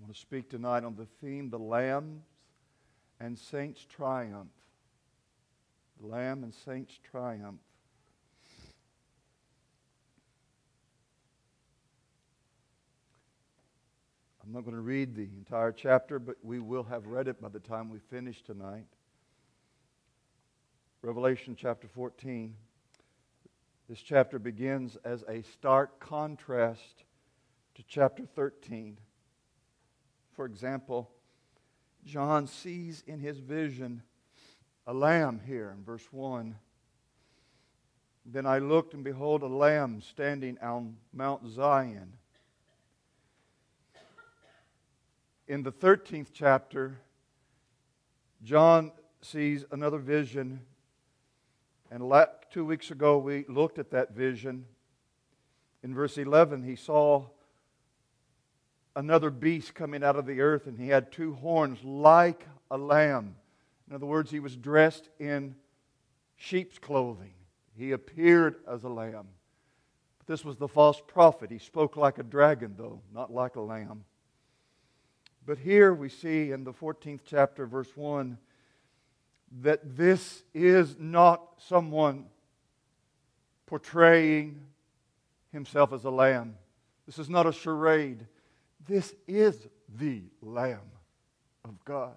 to speak tonight on the theme, the Lambs and Saints Triumph. The Lamb and Saints Triumph. I'm not going to read the entire chapter, but we will have read it by the time we finish tonight. Revelation chapter 14. This chapter begins as a stark contrast to chapter 13. For example, John sees in his vision a lamb here in verse 1. Then I looked, and behold, a lamb standing on Mount Zion. In the 13th chapter, John sees another vision. And 2 weeks ago, we looked at that vision. In verse 11, he saw another beast coming out of the earth, and he had two horns like a lamb. In other words, he was dressed in sheep's clothing. He appeared as a lamb. But this was the false prophet. He spoke like a dragon, though, not like a lamb. But here we see in the 14th chapter, verse 1, that this is not someone portraying himself as a lamb. This is not a charade. This is the Lamb of God.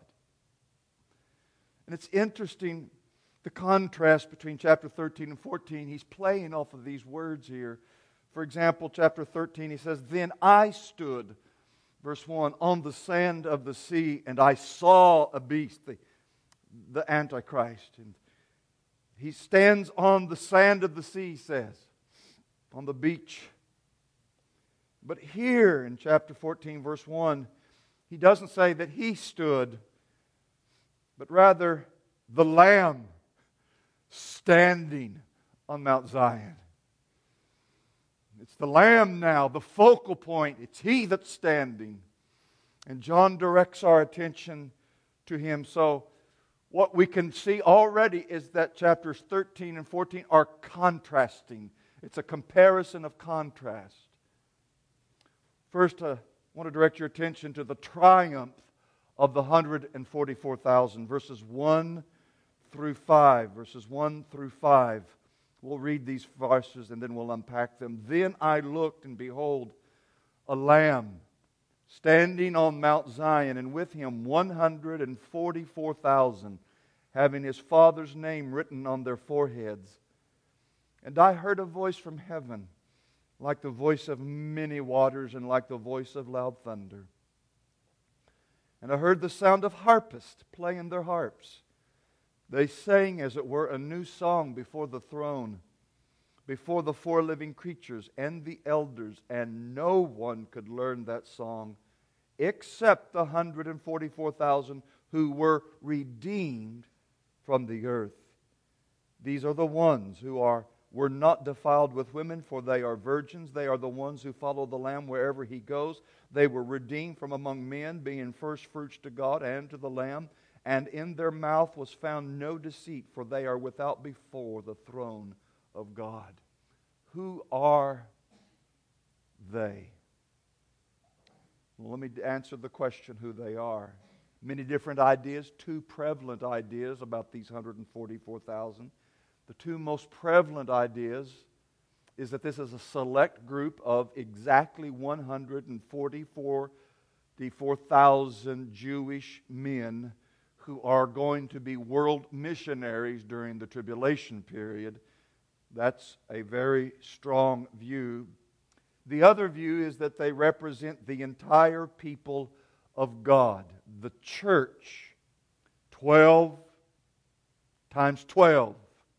And it's interesting, the contrast between chapter 13 and 14. He's playing off of these words here. For example, chapter 13, he says, Then I stood, verse 1, on the sand of the sea, and I saw a beast, the Antichrist. And he stands on the sand of the sea, he says, on the beach. But here in chapter 14, verse 1, he doesn't say that he stood, but rather the Lamb standing on Mount Zion. It's the Lamb now, the focal point. It's He that's standing. And John directs our attention to Him. So what we can see already is that chapters 13 and 14 are contrasting. It's a comparison of contrast. First, I want to direct your attention to the triumph of the 144,000, verses 1 through 5. Verses 1 through 5. We'll read these verses and then we'll unpack them. Then I looked, and behold, a lamb standing on Mount Zion, and with him 144,000, having his Father's name written on their foreheads. And I heard a voice from heaven, like the voice of many waters, and like the voice of loud thunder. And I heard the sound of harpists playing their harps. They sang, as it were, a new song before the throne, before the four living creatures and the elders, and no one could learn that song except the 144,000 who were redeemed from the earth. These are the ones who were not defiled with women, for they are virgins. They are the ones who follow the Lamb wherever He goes. They were redeemed from among men, being first fruits to God and to the Lamb. And in their mouth was found no deceit, for they are without before the throne of God. Who are they? Well, let me answer the question who they are. Many different ideas, two prevalent ideas about these 144,000. The two most prevalent ideas is that this is a select group of exactly 144,000 Jewish men who are going to be world missionaries during the tribulation period. That's a very strong view. The other view is that they represent the entire people of God, the church. 12 times 12.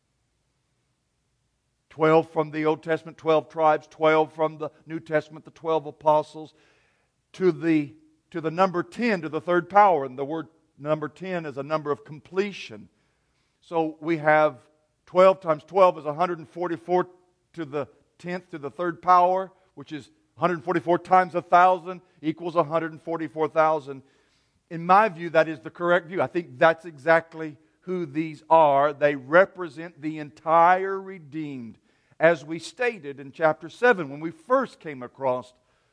12 from the Old Testament, 12 tribes, 12 from the New Testament, the 12 apostles, to the number 10, to the third power. And the word number 10 is a number of completion. So we have 12 times 12 is 144 to the 10th to the third power, which is 144 times 1,000 equals 144,000. In my view, that is the correct view. I think that's exactly who these are. They represent the entire redeemed. As we stated in chapter 7 when we first came across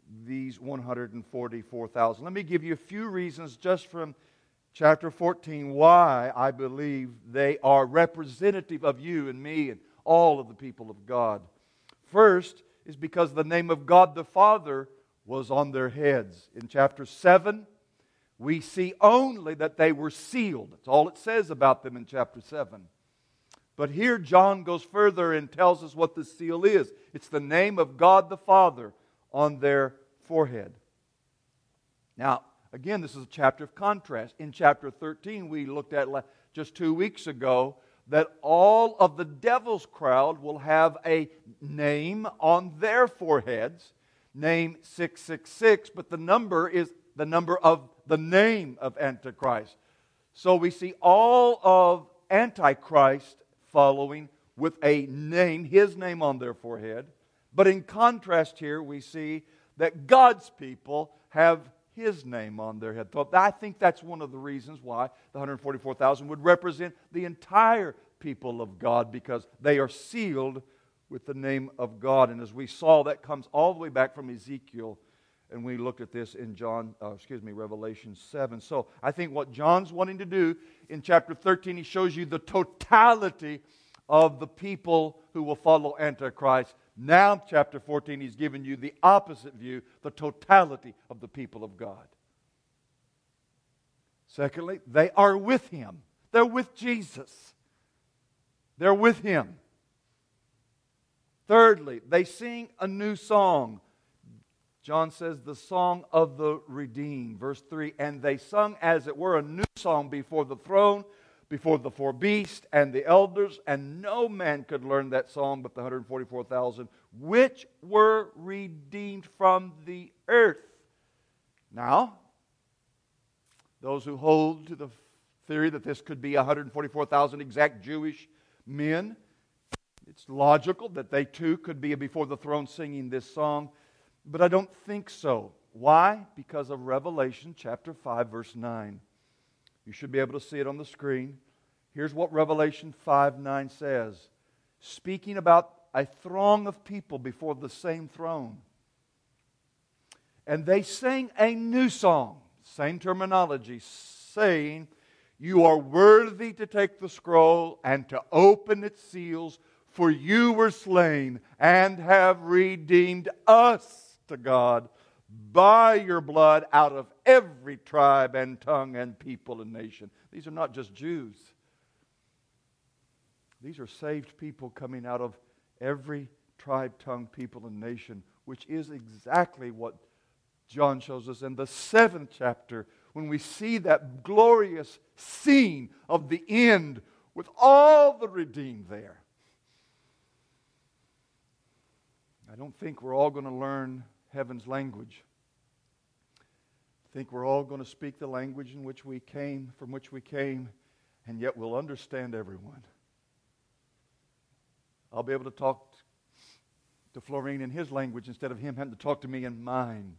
these 144,000. Let me give you a few reasons just from chapter 14 why I believe they are representative of you and me and all of the people of God. First is because the name of God the Father was on their heads. In chapter 7, we see only that they were sealed. That's all it says about them in chapter 7. But here John goes further and tells us what the seal is. It's the name of God the Father on their forehead. Now, again, this is a chapter of contrast. In chapter 13, we looked at just 2 weeks ago that all of the devil's crowd will have a name on their foreheads, name 666, but the number is the number of the name of Antichrist. So we see all of Antichrist following with a name, his name on their forehead. But in contrast here, we see that God's people have His name on their head. So I think that's one of the reasons why the 144,000 would represent the entire people of God, because they are sealed with the name of God. And as we saw, that comes all the way back from Ezekiel, and we looked at this in Revelation 7. So I think what John's wanting to do in chapter 13, he shows you the totality of the people who will follow Antichrist. Now, chapter 14, he's given you the opposite view, the totality of the people of God. Secondly, they are with Him. They're with Jesus. They're with Him. Thirdly, they sing a new song. John says the song of the redeemed. Verse 3, and they sung as it were a new song before the throne, before the four beasts and the elders, and no man could learn that song but the 144,000 which were redeemed from the earth. Now, those who hold to the theory that this could be 144,000 exact Jewish men, it's logical that they too could be before the throne singing this song, but I don't think so. Why? Because of Revelation chapter 5, verse 9. You should be able to see it on the screen. Here's what Revelation 5:9 says. Speaking about a throng of people before the same throne. And they sang a new song, same terminology, saying, you are worthy to take the scroll and to open its seals, for you were slain and have redeemed us to God by your blood out of every tribe and tongue and people and nation. These are not just Jews. These are saved people coming out of every tribe, tongue, people, and nation, which is exactly what John shows us in the 7th chapter when we see that glorious scene of the end with all the redeemed there. I don't think we're all going to learn heaven's language. I think we're all going to speak the language in which we came, from which we came, and yet we'll understand everyone. I'll be able to talk to Florine in his language instead of him having to talk to me in mine.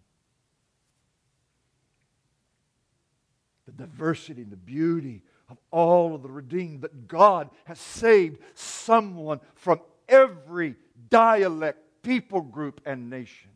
The diversity and the beauty of all of the redeemed, that God has saved someone from every dialect, people group, and nation.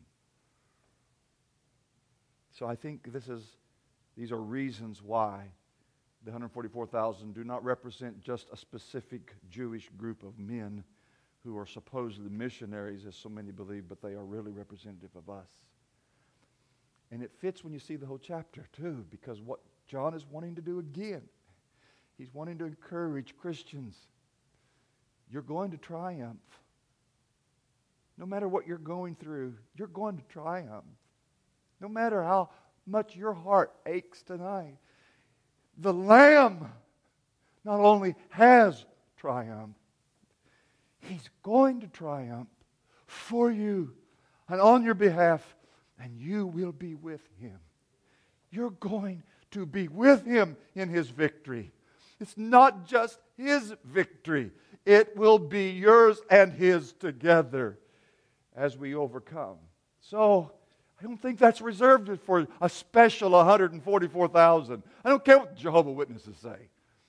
So I think these are reasons why the 144,000 do not represent just a specific Jewish group of men who are supposedly missionaries, as so many believe, but they are really representative of us. And it fits when you see the whole chapter, too, because what John is wanting to do again, he's wanting to encourage Christians. You're going to triumph. No matter what you're going through, you're going to triumph. No matter how much your heart aches tonight, the Lamb not only has triumphed, He's going to triumph for you and on your behalf, and you will be with Him. You're going to be with Him in His victory. It's not just His victory. It will be yours and His together as we overcome. So, I don't think that's reserved for a special 144,000. I don't care what Jehovah's Witnesses say.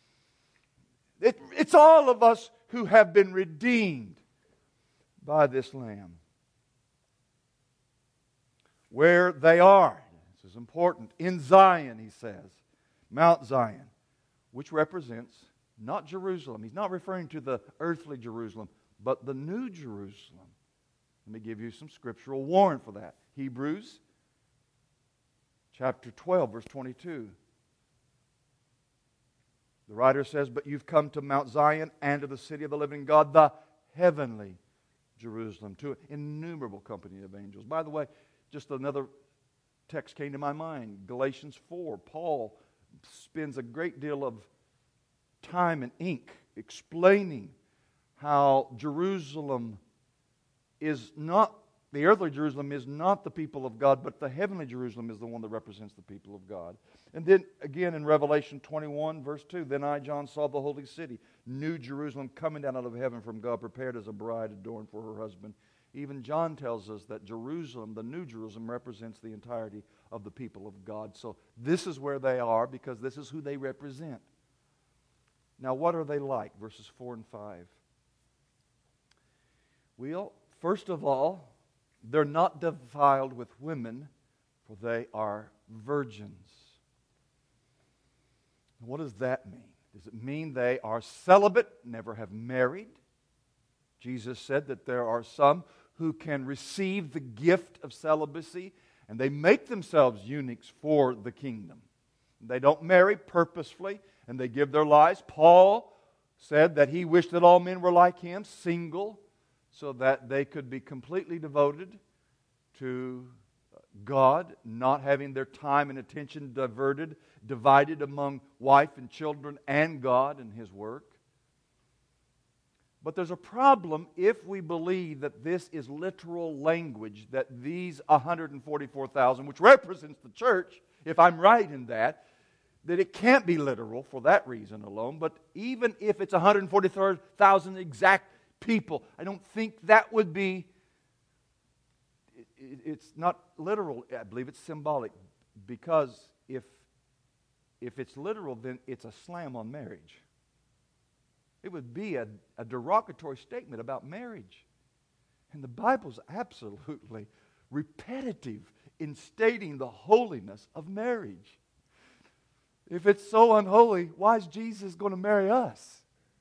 It's all of us who have been redeemed by this Lamb. where they are. This is important. In Zion, he says, Mount Zion, which represents not Jerusalem. He's not referring to the earthly Jerusalem, but the new Jerusalem. Let me give you some scriptural warrant for that. Hebrews chapter 12, verse 22. The writer says, "But you've come to Mount Zion and to the city of the living God, the heavenly Jerusalem, to an innumerable company of angels." By the way, just another text came to my mind. Galatians 4. Paul spends a great deal of time and ink explaining how Jerusalem is not, the earthly Jerusalem is not the people of God, but the heavenly Jerusalem is the one that represents the people of God. And then again in Revelation 21, verse 2, "Then I, John, saw the holy city, New Jerusalem, coming down out of heaven from God, prepared as a bride adorned for her husband." Even John tells us that Jerusalem, the New Jerusalem, represents the entirety of the people of God. So this is where they are because this is who they represent. Now, what are they like? Verses 4 and 5. Well, first of all, they're not defiled with women, for they are virgins. What does that mean? Does it mean they are celibate, never have married? Jesus said that there are some who can receive the gift of celibacy, and they make themselves eunuchs for the kingdom. They don't marry purposefully, and they give their lives. Paul said that he wished that all men were like him, single, so that they could be completely devoted to God, not having their time and attention divided among wife and children and God and His work. But there's a problem if we believe that this is literal language, that these 144,000, which represents the church, if I'm right in that it can't be literal for that reason alone. But even if it's 144,000 exact people, I don't think that would be, it's not literal. I believe it's symbolic, because if it's literal, then it's a slam on marriage. It would be a derogatory statement about marriage. And the Bible's absolutely repetitive in stating the holiness of marriage. If it's so unholy, why is Jesus going to marry us?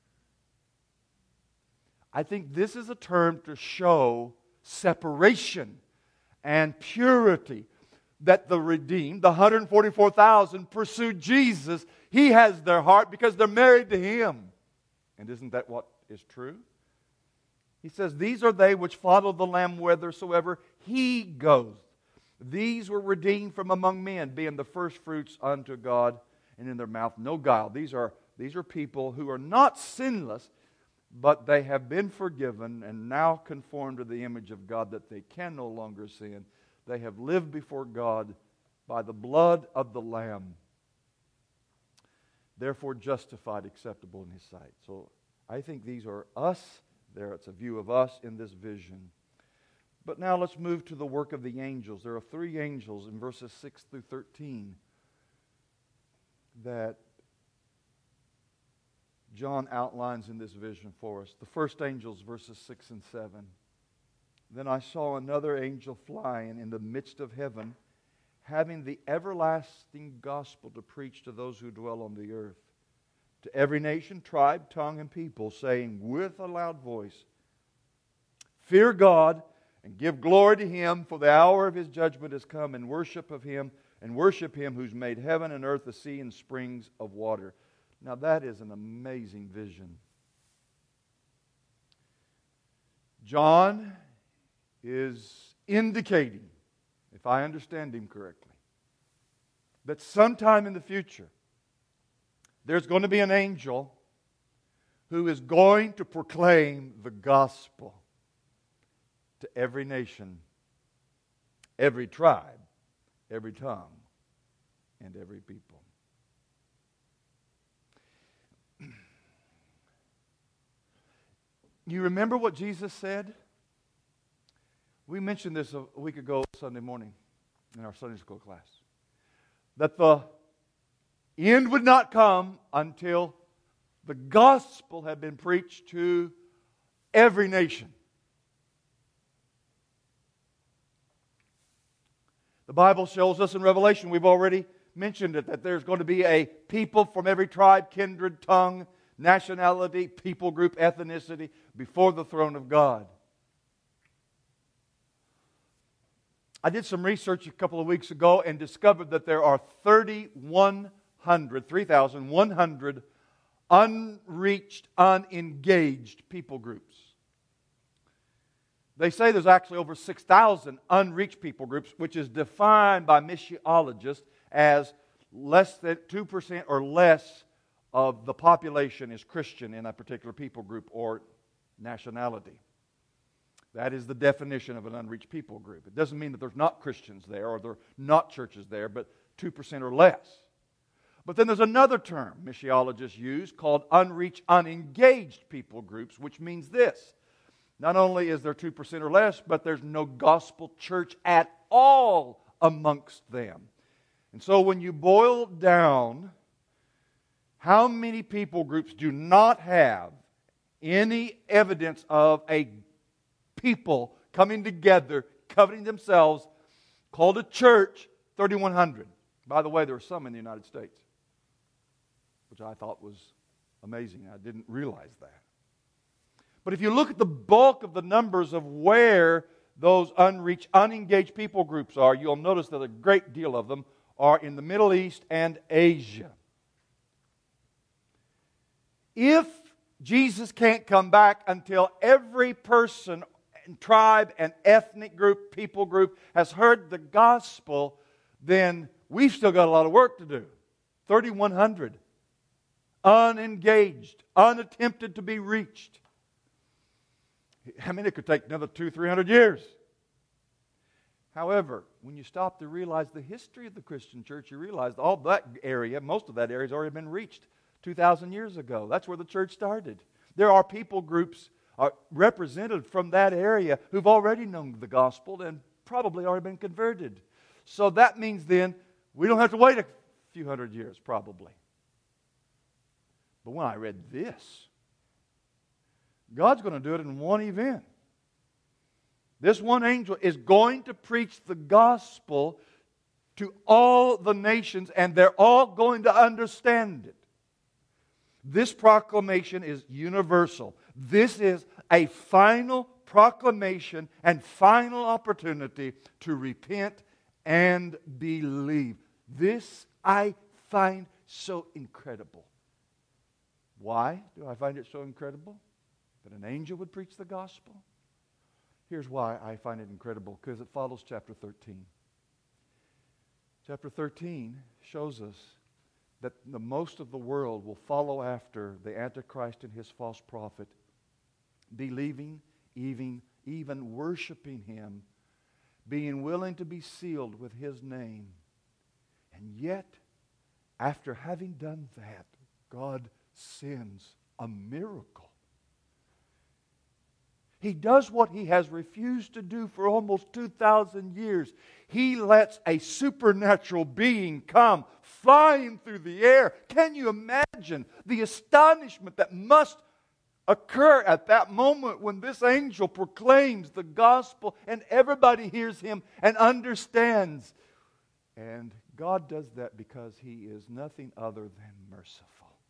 I think this is a term to show separation and purity, that the redeemed, the 144,000, pursued Jesus. He has their heart because they're married to Him. And isn't that what is true? He says, "These are they which follow the Lamb whithersoever He goes." These were redeemed from among men, being the firstfruits unto God, and in their mouth no guile. These are people who are not sinless, but they have been forgiven and now conformed to the image of God, that they can no longer sin. They have lived before God by the blood of the Lamb, therefore justified, acceptable in His sight. So I think these are us. There, it's a view of us in this vision. But now let's move to the work of the angels. There are 3 angels in verses 6 through 13 that John outlines in this vision for us. The first angels, verses 6 and 7. "Then I saw another angel flying in the midst of heaven, having the everlasting gospel to preach to those who dwell on the earth, to every nation, tribe, tongue, and people, saying with a loud voice, Fear God and give glory to Him, for the hour of His judgment has come, and worship Him who's made heaven and earth, the sea, and springs of water." Now that is an amazing vision. John is indicating, if I understand him correctly, that sometime in the future there's going to be an angel who is going to proclaim the gospel to every nation, every tribe, every tongue, and every people. You remember what Jesus said? We mentioned this a week ago Sunday morning in our Sunday school class. That the end would not come until the gospel had been preached to every nation. The Bible shows us in Revelation, we've already mentioned it, that there's going to be a people from every tribe, kindred, tongue, nationality, people group, ethnicity before the throne of God. I did some research a couple of weeks ago and discovered that there are 3,100 unreached, unengaged people groups. They say there's actually over 6,000 unreached people groups, which is defined by missiologists as less than 2% or less of the population is Christian in a particular people group or nationality. That is the definition of an unreached people group. It doesn't mean that there's not Christians there or there are not churches there, but 2% or less. But then there's another term missiologists use called unreached, unengaged people groups, which means this. Not only is there 2% or less, but there's no gospel church at all amongst them. And so when you boil down how many people groups do not have any evidence of a people coming together, coveting themselves, called a church, 3,100. By the way, there are some in the United States, which I thought was amazing. I didn't realize that. But if you look at the bulk of the numbers of where those unreached, unengaged people groups are, you'll notice that a great deal of them are in the Middle East and Asia. If Jesus can't come back until every person, and tribe, and ethnic group, people group has heard the gospel, then we've still got a lot of work to do. 3,100 unengaged, unattempted to be reached. I mean, it could take another 200-300 years. However, when you stop to realize the history of the Christian church, you realize all that area, most of that area has already been reached 2,000 years ago. That's where the church started. There are people groups represented from that area who've already known the gospel and probably already been converted. So that means then we don't have to wait a few hundred years, probably. But when I read this, God's going to do it in one event. This one angel is going to preach the gospel to all the nations, and they're all going to understand it. This proclamation is universal. This is a final proclamation and final opportunity to repent and believe. This I find so incredible. Why do I find it so incredible? That an angel would preach the gospel? Here's why I find it incredible, because it follows chapter 13. Chapter 13 shows us that the most of the world will follow after the Antichrist and his false prophet, believing, even worshiping him, being willing to be sealed with his name. And yet, after having done that, God sends a miracle. He does what he has refused to do for almost 2,000 years. He lets a supernatural being come flying through the air. Can you imagine the astonishment that must occur at that moment when this angel proclaims the gospel and everybody hears him and understands? And God does that because he is nothing other than merciful.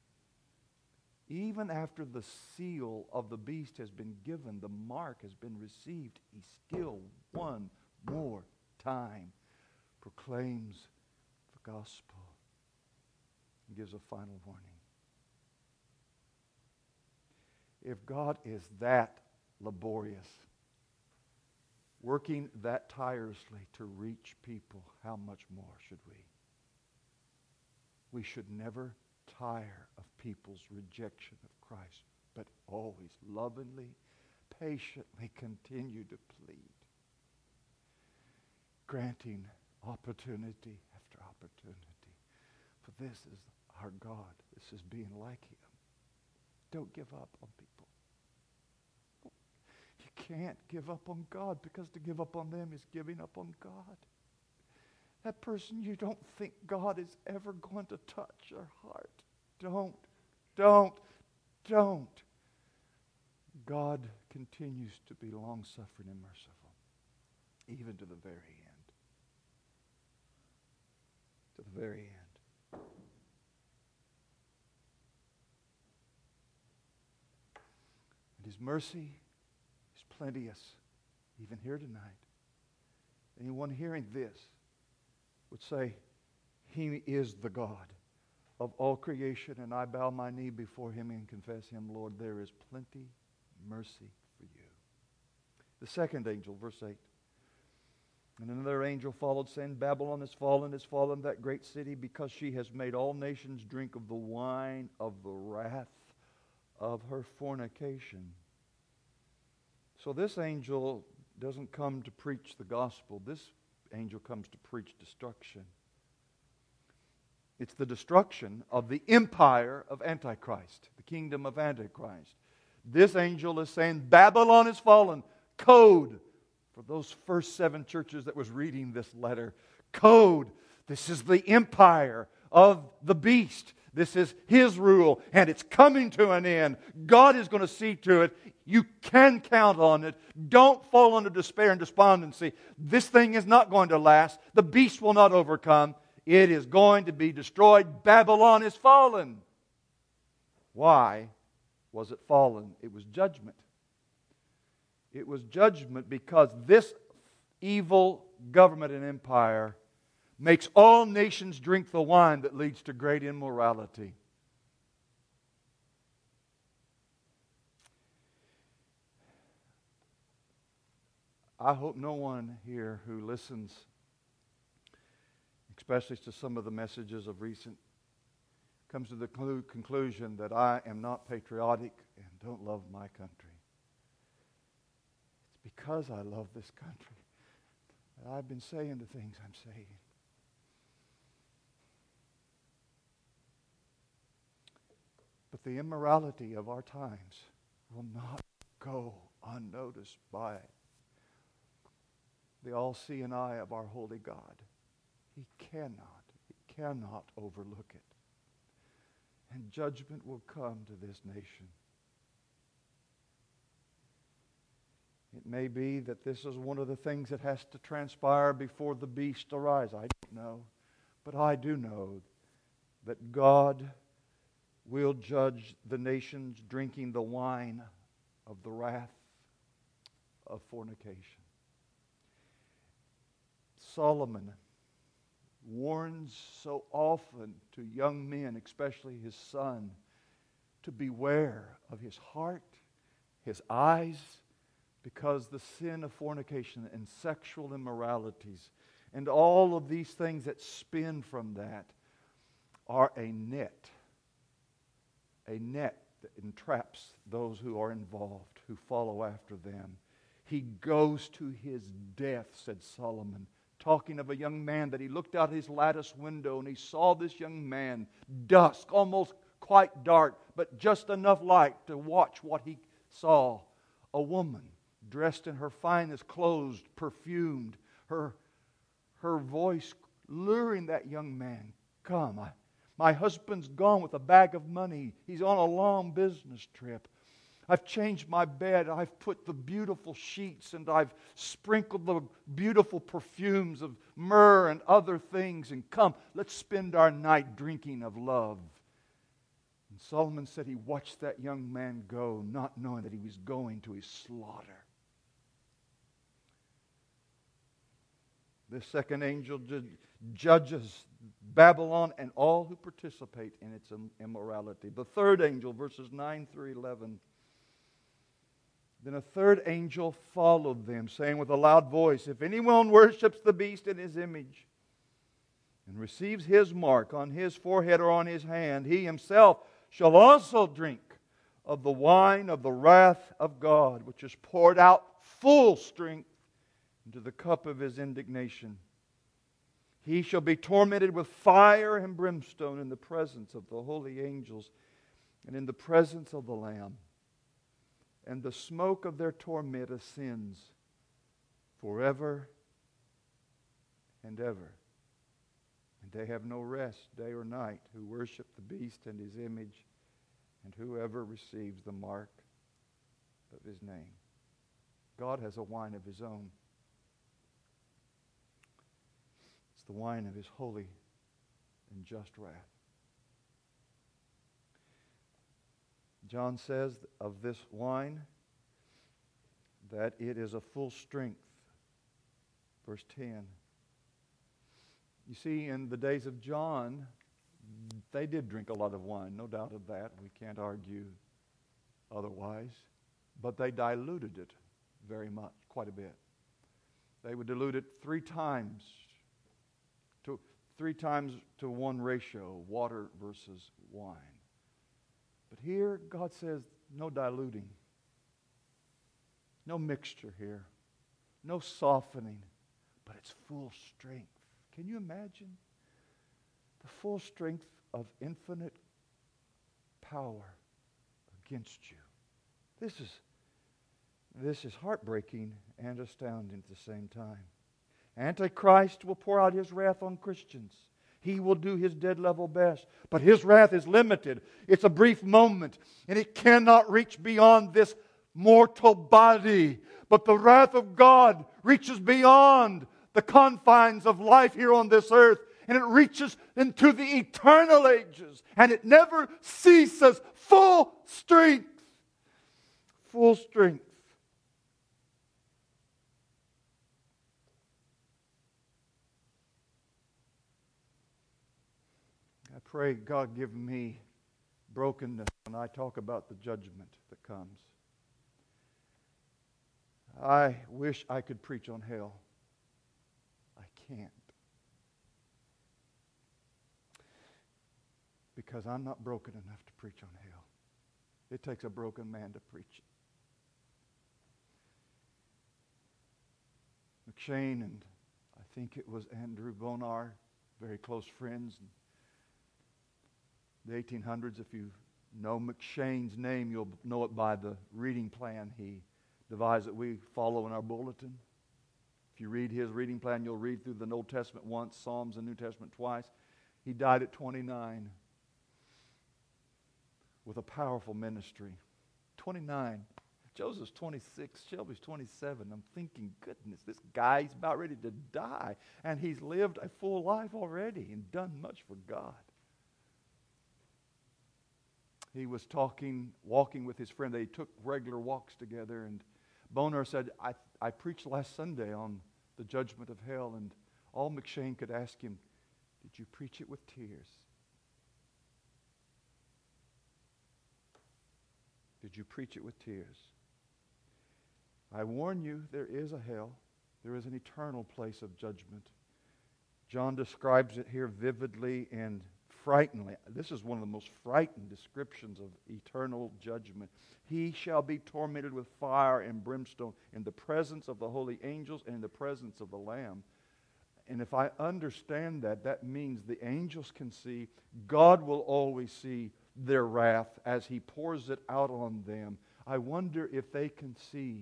Even after the seal of the beast has been given, the mark has been received, he still one more time proclaims the gospel and gives a final warning. If God is that laborious, working that tirelessly to reach people, how much more should we? We should never tire of people's rejection of Christ, but always lovingly, patiently continue to plead, granting opportunity after opportunity. For this is our God. This is being like him. Don't give up on people. You can't give up on God, because to give up on them is giving up on God. That person you don't think God is ever going to touch your heart. Don't. God continues to be long-suffering and merciful, even to the very end. very end. And His mercy is plenteous, even here tonight. Anyone hearing this would say, He is the God of all creation, and I bow my knee before Him and confess Him, Lord, there is plenty mercy for you. The second angel, verse 8. And another angel followed, saying, Babylon is fallen, that great city, because she has made all nations drink of the wine of the wrath of her fornication. So this angel doesn't come to preach the gospel. This angel comes to preach destruction. It's the destruction of the empire of Antichrist, the kingdom of Antichrist. This angel is saying, Babylon is fallen. Code for those first 7 churches that was reading this letter. Code. This is the empire of the beast. This is his rule, and it's coming to an end. God is going to see to it. You can count on it. Don't fall into despair and despondency. This thing is not going to last. The beast will not overcome. It is going to be destroyed. Babylon is fallen. Why was it fallen? It was judgment. It was judgment because this evil government and empire makes all nations drink the wine that leads to great immorality. I hope no one here who listens, especially to some of the messages of recent, comes to the conclusion that I am not patriotic and don't love my country. It's because I love this country that I've been saying the things I'm saying. But the immorality of our times will not go unnoticed by the all-seeing eye of our holy God. He cannot overlook it. And judgment will come to this nation. It may be that this is one of the things that has to transpire before the beast arise. I don't know. But I do know that God will judge the nations drinking the wine of the wrath of fornication. Solomon warns so often to young men, especially his son, to beware of his heart, his eyes, because the sin of fornication and sexual immoralities and all of these things that spin from that are a net that entraps those who are involved, who follow after them. He goes to his death, said Solomon, talking of a young man that he looked out his lattice window and he saw this young man, dusk, almost quite dark, but just enough light to watch what he saw. A woman dressed in her finest clothes, perfumed, her voice luring that young man. Come, my husband's gone with a bag of money. He's on a long business trip. I've changed my bed. I've put the beautiful sheets and I've sprinkled the beautiful perfumes of myrrh and other things. And come, let's spend our night drinking of love. And Solomon said he watched that young man go, not knowing that he was going to his slaughter. The second angel judges Babylon and all who participate in its immorality. The third angel, verses 9 through 11. Then a third angel followed them, saying with a loud voice, If anyone worships the beast in his image and receives his mark on his forehead or on his hand, he himself shall also drink of the wine of the wrath of God, which is poured out full strength into the cup of his indignation. He shall be tormented with fire and brimstone in the presence of the holy angels and in the presence of the Lamb. And the smoke of their torment ascends forever and ever. And they have no rest day or night who worship the beast and his image, and whoever receives the mark of his name. God has a wine of his own. It's the wine of his holy and just wrath. John says of this wine that it is a full strength. Verse 10. You see, in the days of John, they did drink a lot of wine, no doubt of that. We can't argue otherwise. But they diluted it very much, quite a bit. They would dilute it three times to one ratio, water versus wine. But here, God says, no diluting. No mixture here. No softening. But it's full strength. Can you imagine? The full strength of infinite power against you. This is heartbreaking and astounding at the same time. Antichrist will pour out his wrath on Christians. He will do his dead level best. But his wrath is limited. It's a brief moment. And it cannot reach beyond this mortal body. But the wrath of God reaches beyond the confines of life here on this earth. And it reaches into the eternal ages. And it never ceases. Full strength. Full strength. I pray God give me brokenness when I talk about the judgment that comes. I wish I could preach on hell. I can't. Because I'm not broken enough to preach on hell. It takes a broken man to preach it. McShane and I think it was Andrew Bonar, very close friends. In the 1800s, if you know McShane's name, you'll know it by the reading plan he devised that we follow in our bulletin. If you read his reading plan, you'll read through the Old Testament once, Psalms and New Testament twice. He died at 29 with a powerful ministry. 29. Joseph's 26, Shelby's 27. I'm thinking, goodness, this guy's about ready to die. And he's lived a full life already and done much for God. He was walking with his friend. They took regular walks together. And Bonar said, I preached last Sunday on the judgment of hell. And all McShane could ask him, did you preach it with tears? Did you preach it with tears? I warn you, there is a hell. There is an eternal place of judgment. John describes it here vividly and frighteningly. This is one of the most frightened descriptions of eternal judgment. He shall be tormented with fire and brimstone in the presence of the holy angels and in the presence of the Lamb. And if I understand that, that means the angels can see, God will always see their wrath as He pours it out on them. I wonder if they can see,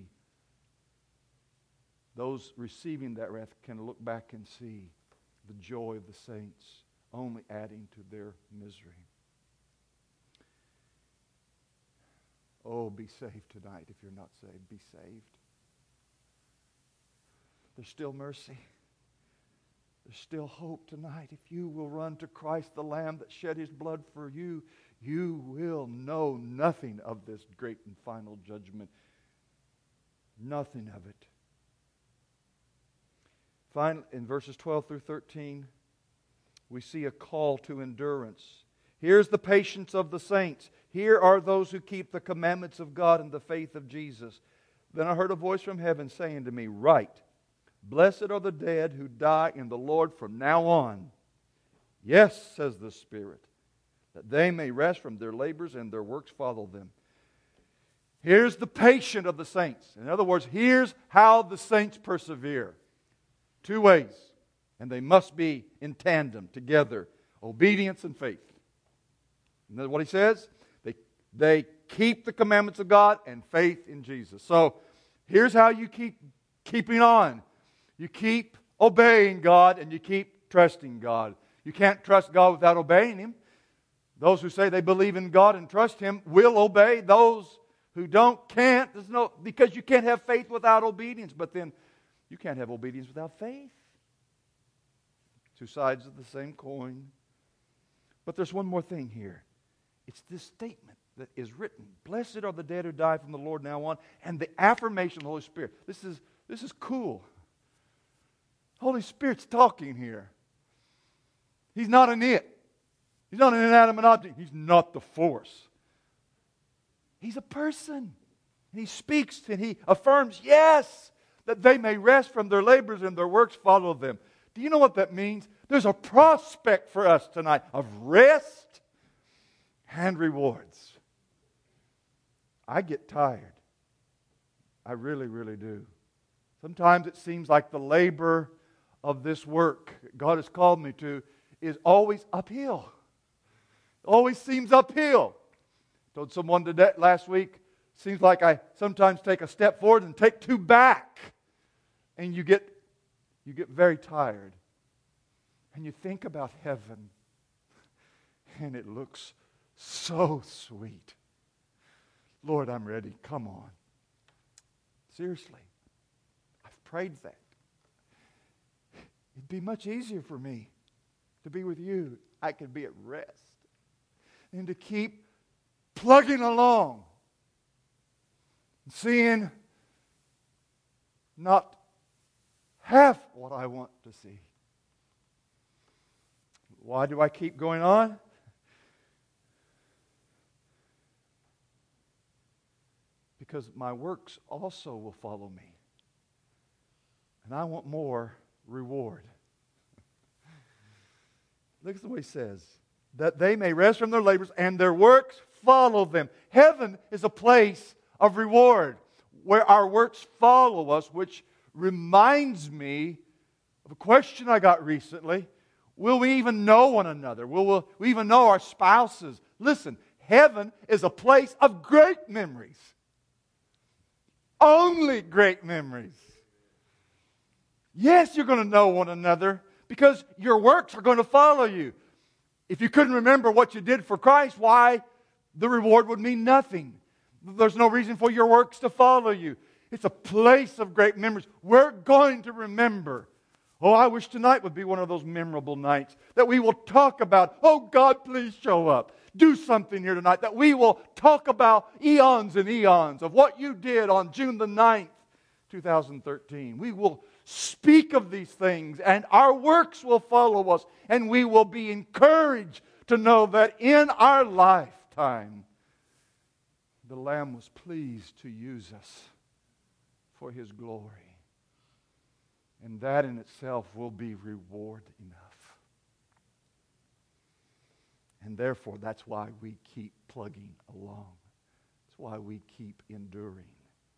those receiving that wrath can look back and see the joy of the saints only adding to their misery. Oh, be saved tonight if you're not saved. Be saved. There's still mercy. There's still hope tonight. If you will run to Christ, the Lamb that shed His blood for you, you will know nothing of this great and final judgment. Nothing of it. Finally, in verses 12 through 13, we see a call to endurance. Here's the patience of the saints. Here are those who keep the commandments of God and the faith of Jesus. Then I heard a voice from heaven saying to me, write, blessed are the dead who die in the Lord from now on. Yes, says the Spirit, that they may rest from their labors and their works follow them. Here's the patience of the saints. In other words, here's how the saints persevere. Two ways. And they must be in tandem together. Obedience and faith. And that's what he says. They keep the commandments of God and faith in Jesus. So here's how you keep keeping on. You keep obeying God and you keep trusting God. You can't trust God without obeying Him. Those who say they believe in God and trust Him will obey. Those who don't can't. Because you can't have faith without obedience. But then you can't have obedience without faith. Two sides of the same coin. But there's one more thing here. It's this statement that is written. Blessed are the dead who die from the Lord now on. And the affirmation of the Holy Spirit. This is cool. Holy Spirit's talking here. He's not an it. He's not an inanimate object. He's not the force. He's a person. And He speaks and He affirms, yes, that they may rest from their labors and their works follow them. Do you know what that means? There's a prospect for us tonight of rest and rewards. I get tired. I really, really do. Sometimes it seems like the labor of this work God has called me to is always uphill. It always seems uphill. I told someone today, last week, seems like I sometimes take a step forward and take two back. And you get very tired. And you think about heaven, and it looks so sweet. Lord, I'm ready. Come on. Seriously. I've prayed that. It'd be much easier for me to be with you. I could be at rest. And to keep plugging along. Seeing not half what I want to see. Why do I keep going on? Because my works also will follow me. And I want more reward. Look at the way he says. That they may rest from their labors and their works follow them. Heaven is a place of reward where our works follow us, which reminds me of a question I got recently. Will we even know one another? Will we even know our spouses? Listen, heaven is a place of great memories. Only great memories. Yes, you're going to know one another because your works are going to follow you. If you couldn't remember what you did for Christ, why? The reward would mean nothing. There's no reason for your works to follow you. It's a place of great memories. We're going to remember. Oh, I wish tonight would be one of those memorable nights that we will talk about, oh God, please show up. Do something here tonight. That we will talk about eons and eons of what you did on June the 9th, 2013. We will speak of these things and our works will follow us and we will be encouraged to know that in our lifetime the Lamb was pleased to use us for His glory. And that in itself will be reward enough. And therefore, that's why we keep plugging along. That's why we keep enduring.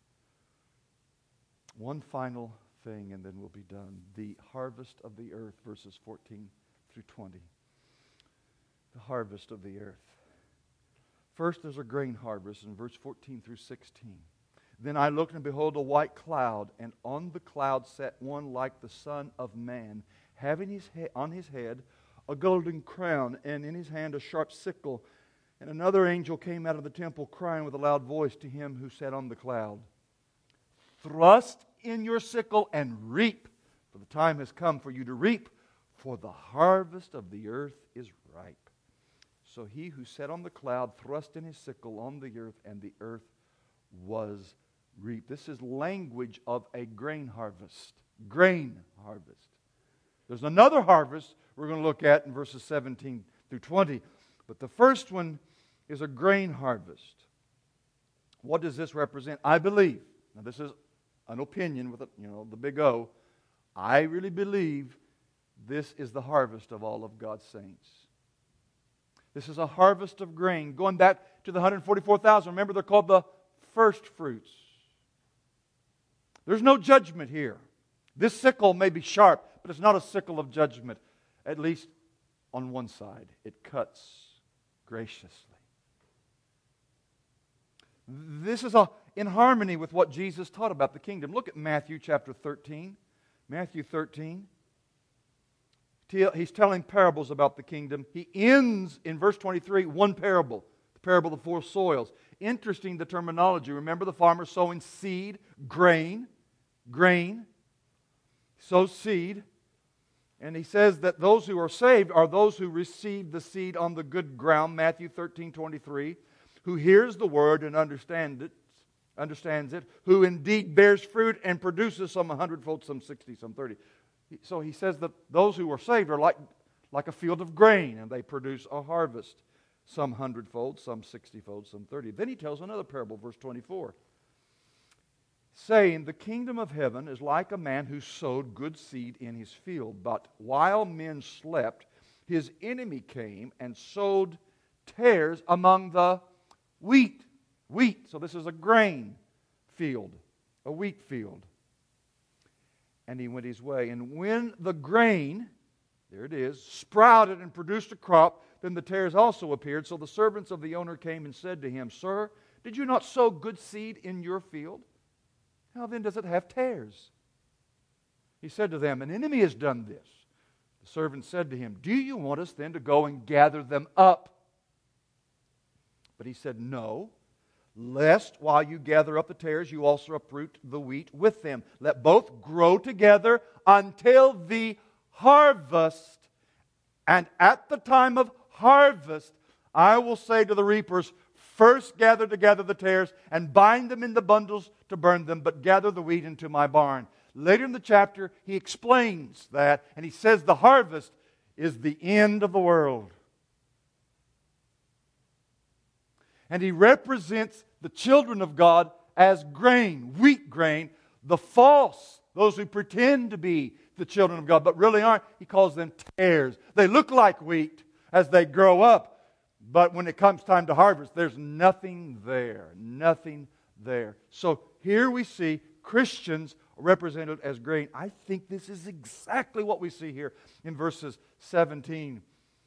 One final thing, and then we'll be done. The harvest of the earth, verses 14 through 20. The harvest of the earth. First, there's a grain harvest in verse 14 through 16. Then I looked, and behold, a white cloud, and on the cloud sat one like the Son of Man, having on his head a golden crown, and in his hand a sharp sickle. And another angel came out of the temple, crying with a loud voice to him who sat on the cloud, thrust in your sickle and reap, for the time has come for you to reap, for the harvest of the earth is ripe. So he who sat on the cloud thrust in his sickle on the earth, and the earth was reaped. This is language of a grain harvest. Grain harvest. There's another harvest we're going to look at in verses 17 through 20. But the first one is a grain harvest. What does this represent? I believe, now this is an opinion with the big O, I really believe this is the harvest of all of God's saints. This is a harvest of grain. Going back to the 144,000, remember they're called the first fruits. There's no judgment here. This sickle may be sharp, but it's not a sickle of judgment. At least on one side. It cuts graciously. This is in harmony with what Jesus taught about the kingdom. Look at Matthew chapter 13. Matthew 13. He's telling parables about the kingdom. He ends in verse 23 one parable. The parable of the four soils. Interesting the terminology. Remember the farmer sowing seed, grain, sows seed. And he says that those who are saved are those who receive the seed on the good ground, Matthew 13:23, who hears the word and understands it, who indeed bears fruit and produces some 100-fold, some 60, some 30. So he says that those who are saved are like a field of grain, and they produce a harvest, some 100-fold, some 60-fold, some 30. Then he tells another parable, verse 24, saying, the kingdom of heaven is like a man who sowed good seed in his field. But while men slept, his enemy came and sowed tares among the wheat. Wheat. So this is a grain field, a wheat field. And he went his way. And when the grain, there it is, sprouted and produced a crop, then the tares also appeared. So the servants of the owner came and said to him, Sir, did you not sow good seed in your field? How then does it have tares? He said to them, an enemy has done this. The servant said to him, do you want us then to go and gather them up? But he said, no, lest while you gather up the tares, you also uproot the wheat with them. Let both grow together until the harvest. And at the time of harvest, I will say to the reapers, first gather together the tares and bind them in the bundles to burn them, but gather the wheat into my barn. Later in the chapter, he explains that, and he says the harvest is the end of the world. And he represents the children of God as grain, wheat grain, the false, those who pretend to be the children of God, but really aren't. He calls them tares. They look like wheat as they grow up, but when it comes time to harvest, there's nothing there. Nothing there. So here we see Christians represented as grain. I think this is exactly what we see here in verses 14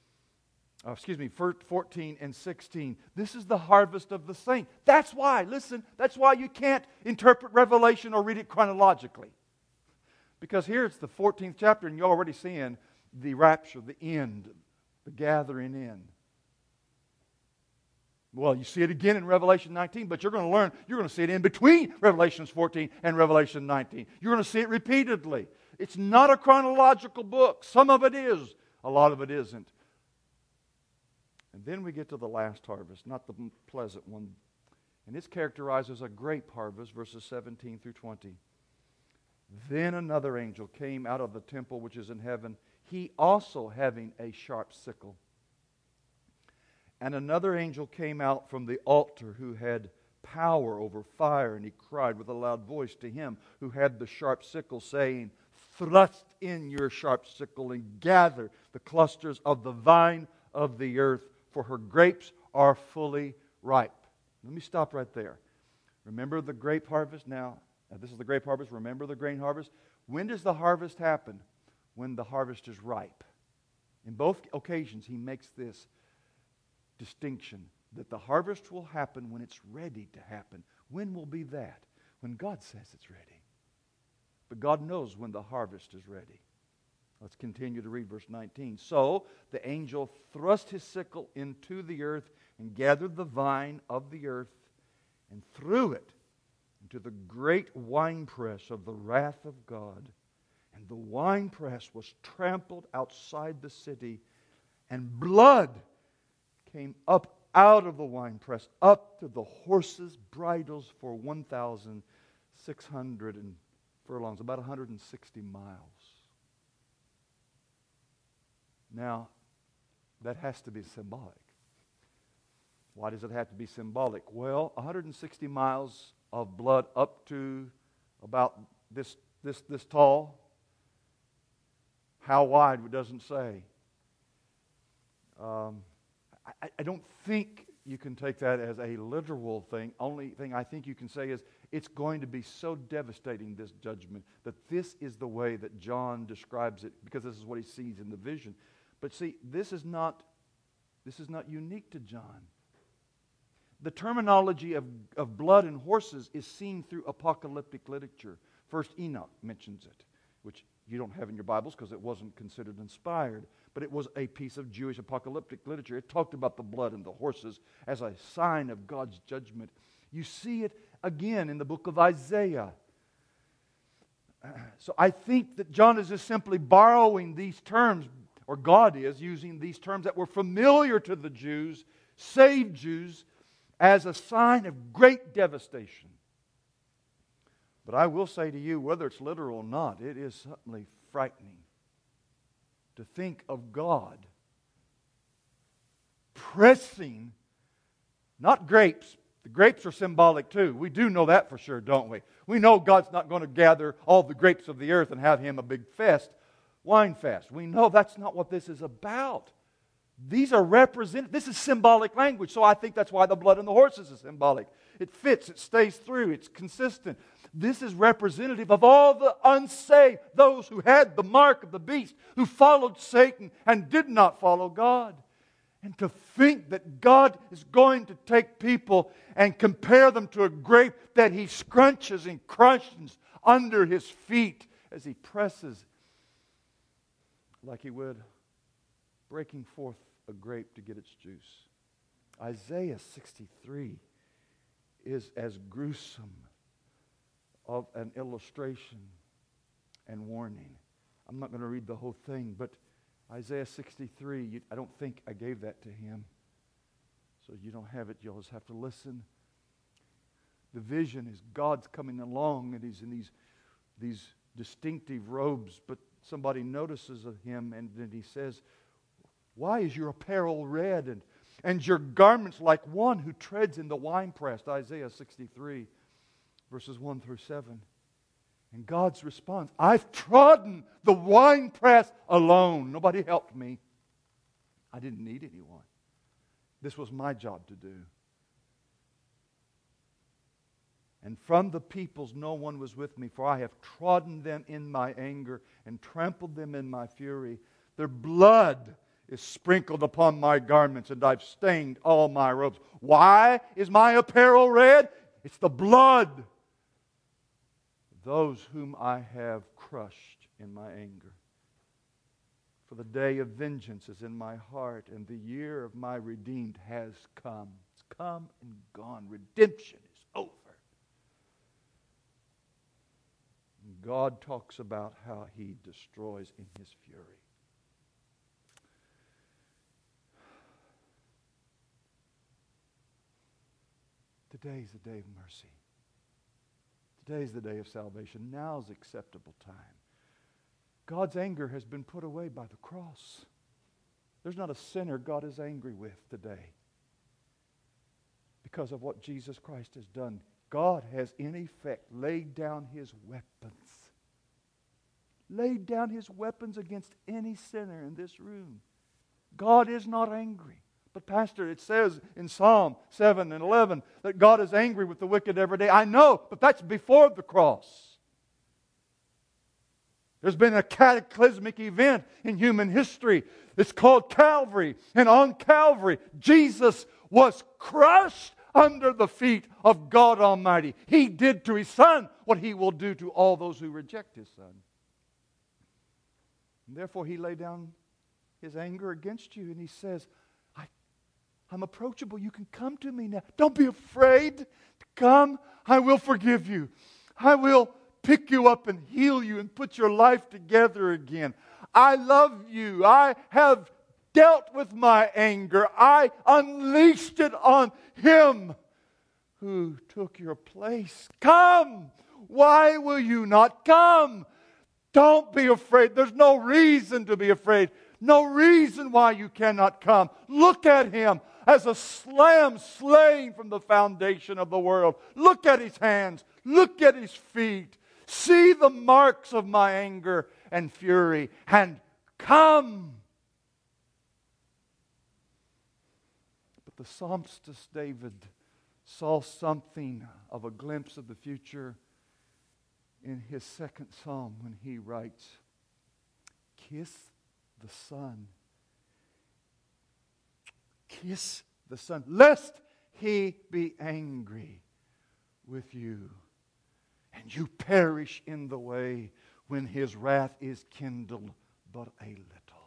and 16. This is the harvest of the saint. That's why, listen, that's why you can't interpret Revelation or read it chronologically. Because here it's the 14th chapter and you're already seeing the rapture, the end, the gathering in. Well, you see it again in Revelation 19, but you're going to see it in between Revelations 14 and Revelation 19. You're going to see it repeatedly. It's not a chronological book. Some of it is. A lot of it isn't. And then we get to the last harvest, not the pleasant one. And it's characterized as a grape harvest, verses 17 through 20. Then another angel came out of the temple which is in heaven, he also having a sharp sickle. And another angel came out from the altar who had power over fire, and he cried with a loud voice to him who had the sharp sickle, saying, thrust in your sharp sickle and gather the clusters of the vine of the earth, for her grapes are fully ripe. Let me stop right there. Remember the grape harvest now? This is the grape harvest. Remember the grain harvest? When does the harvest happen? When the harvest is ripe. In both occasions, he makes this distinction that the harvest will happen when it's ready to happen. When will be that? When God says it's ready. But God knows when the harvest is ready. Let's continue to read verse 19. So the angel thrust his sickle into the earth and gathered the vine of the earth and threw it into the great winepress of the wrath of God. And the winepress was trampled outside the city, and blood came up out of the winepress, up to the horses' bridles for 1,600 furlongs, about 160 miles. Now, that has to be symbolic. Why does it have to be symbolic? Well, 160 miles of blood up to about this tall. How wide, it doesn't say. I don't think you can take that as a literal thing. Only thing I think you can say is it's going to be so devastating, this judgment, that this is the way that John describes it, because this is what he sees in the vision. But see, this is not unique to John. The terminology of blood and horses is seen through apocalyptic literature. First Enoch mentions it, which you don't have in your Bibles because it wasn't considered inspired. But it was a piece of Jewish apocalyptic literature. It talked about the blood and the horses as a sign of God's judgment. You see it again in the book of Isaiah. So I think that John is just simply borrowing these terms, or God is using these terms that were familiar to the Jews, saved Jews, as a sign of great devastation. But I will say to you, whether it's literal or not, it is certainly frightening to think of God pressing, not grapes. The grapes are symbolic too. We do know that for sure, don't we? We know God's not going to gather all the grapes of the earth and have Him a big fest, wine fest. We know that's not what this is about. These are represented. This is symbolic language, so I think that's why the blood on the horses is symbolic. It fits, it stays through, it's consistent. This is representative of all the unsaved, those who had the mark of the beast, who followed Satan and did not follow God. And to think that God is going to take people and compare them to a grape that He scrunches and crushes under His feet as He presses, like He would breaking forth a grape to get its juice. Isaiah 63 is as gruesome of an illustration and warning. I'm not going to read the whole thing, but Isaiah 63, I don't think I gave that to him. So you don't have it, you'll just have to listen. The vision is God's coming along and He's in these distinctive robes, but somebody notices him and then He says, "Why is your apparel red and your garments like one who treads in the winepress?" Isaiah 63, verses 1 through 7. And God's response, "I've trodden the winepress alone. Nobody helped me. I didn't need anyone. This was my job to do. And from the peoples no one was with me, for I have trodden them in my anger and trampled them in my fury. Their blood is sprinkled upon my garments, and I've stained all my robes." Why is my apparel red? It's the blood. "Those whom I have crushed in my anger. For the day of vengeance is in my heart, and the year of my redeemed has come." It's come and gone. Redemption is over. And God talks about how He destroys in His fury. Today is the day of mercy. Today is the day of salvation. Now is acceptable time. God's anger has been put away by the cross. There's not a sinner God is angry with today because of what Jesus Christ has done. God has in effect laid down His weapons. Laid down His weapons against any sinner in this room. God is not angry. But Pastor, it says in Psalm 7 and 11 that God is angry with the wicked every day. I know, but that's before the cross. There's been a cataclysmic event in human history. It's called Calvary. And on Calvary, Jesus was crushed under the feet of God Almighty. He did to His Son what He will do to all those who reject His Son. And therefore, He laid down His anger against you, and He says, I'm approachable. You can come to me now. Don't be afraid to come. I will forgive you. I will pick you up and heal you and put your life together again. I love you. I have dealt with my anger. I unleashed it on Him who took your place. Come. Why will you not come? Don't be afraid. There's no reason to be afraid. No reason why you cannot come. Look at Him as a lamb slain from the foundation of the world. Look at His hands. Look at His feet. See the marks of my anger and fury, and come. But the psalmist David saw something of a glimpse of the future in his second psalm when he writes, "Kiss the Son. Kiss the Son, lest He be angry with you, and you perish in the way when His wrath is kindled but a little."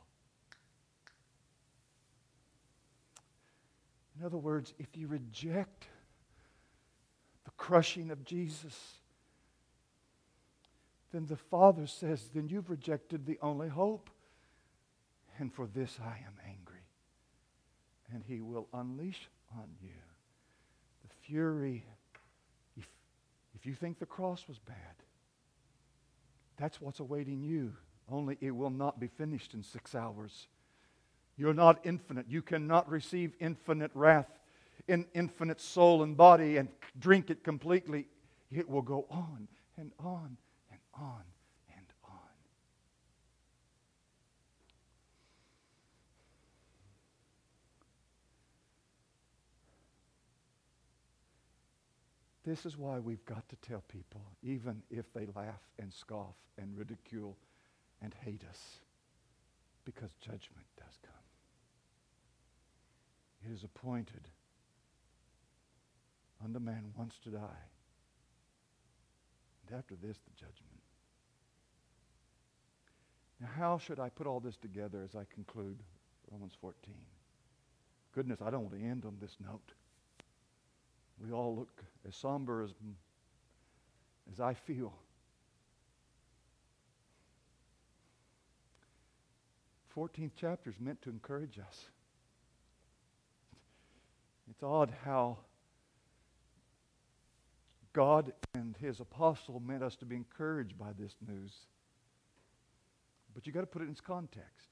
In other words, if you reject the crushing of Jesus, then the Father says, then you've rejected the only hope. And for this I am angry. And He will unleash on you the fury. If you think the cross was bad, that's what's awaiting you. Only it will not be finished in 6 hours. You're not infinite. You cannot receive infinite wrath in infinite soul and body and drink it completely. It will go on and on and on and on. This is why we've got to tell people, even if they laugh and scoff and ridicule and hate us, because judgment does come. It is appointed unto man once to die, and after this the judgment. Now, how should I put all this together as I conclude Romans 14? Goodness, I don't want to end on this note. We all look as somber as I feel. 14th chapter is meant to encourage us. It's odd how God and His apostle meant us to be encouraged by this news. But you've got to put it in its context.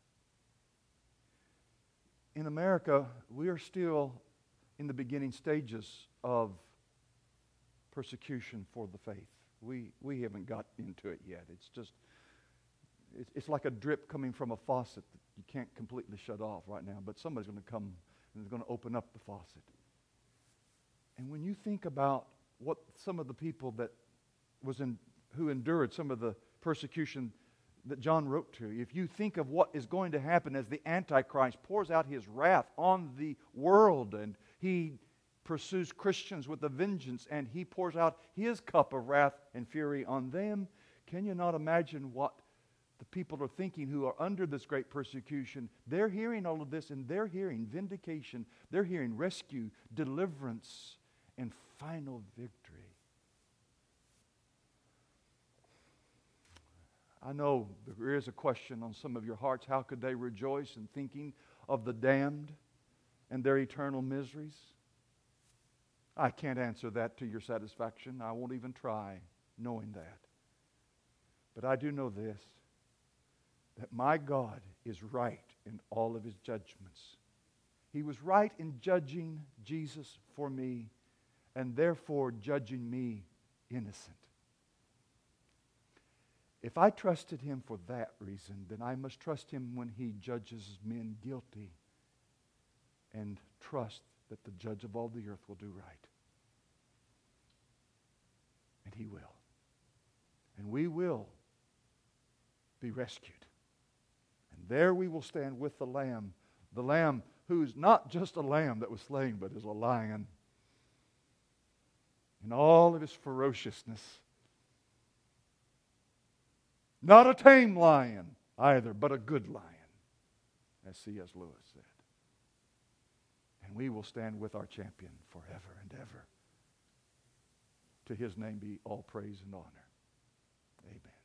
In America, we are still in the beginning stages of persecution for the faith. We haven't got into it yet. It's like a drip coming from a faucet that you can't completely shut off right now, but somebody's going to come and is going to open up the faucet. And when you think about what some of the people who endured some of the persecution that John wrote to, if you think of what is going to happen as the Antichrist pours out his wrath on the world, and he pursues Christians with a vengeance, and he pours out his cup of wrath and fury on them, can you not imagine what the people are thinking who are under this great persecution? They're hearing all of this, and they're hearing vindication. They're hearing rescue, deliverance, and final victory. I know there is a question on some of your hearts. How could they rejoice in thinking of the damned and their eternal miseries? I can't answer that to your satisfaction. I won't even try knowing that. But I do know this, that my God is right in all of His judgments. He was right in judging Jesus for me, and therefore judging me innocent. If I trusted Him for that reason, then I must trust Him when He judges men guilty, and trust that the Judge of all the earth will do right. And He will. And we will be rescued. And there we will stand with the Lamb who's not just a lamb that was slain, but is a lion in all of his ferociousness. Not a tame lion either, but a good lion, as C.S. Lewis said. And we will stand with our champion forever and ever. To His name be all praise and honor. Amen.